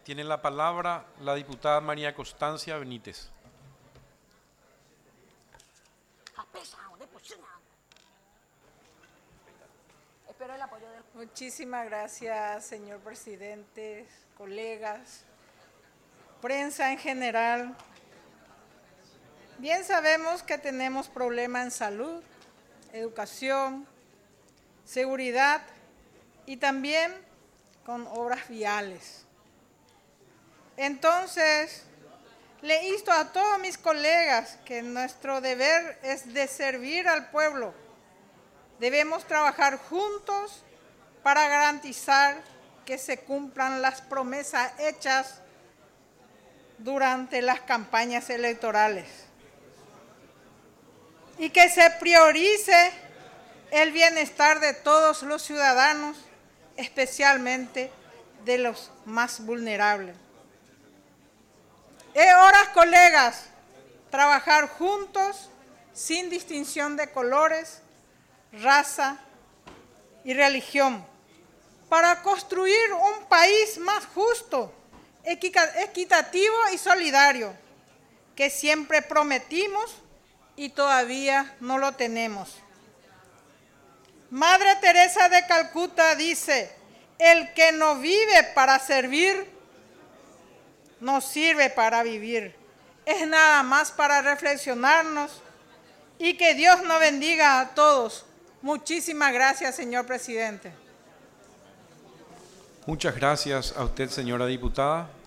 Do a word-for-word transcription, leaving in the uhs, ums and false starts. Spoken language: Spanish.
Tiene la palabra la diputada María Constancia Benítez. Espero el apoyo del... Muchísimas gracias, señor presidente, colegas, prensa en general. Bien sabemos que tenemos problemas en salud, educación, seguridad y también con obras viales. Entonces, le insto a todos mis colegas que nuestro deber es de servir al pueblo. Debemos trabajar juntos para garantizar que se cumplan las promesas hechas durante las campañas electorales y que se priorice el bienestar de todos los ciudadanos, especialmente de los más vulnerables. Es hora, colegas, trabajar juntos sin distinción de colores, raza y religión para construir un país más justo, equitativo y solidario, que siempre prometimos y todavía no lo tenemos. Madre Teresa de Calcuta dice: el que no vive para servir, no sirve para vivir. Es nada más para reflexionarnos y que Dios nos bendiga a todos. Muchísimas gracias, señor presidente. Muchas gracias a usted, señora diputada.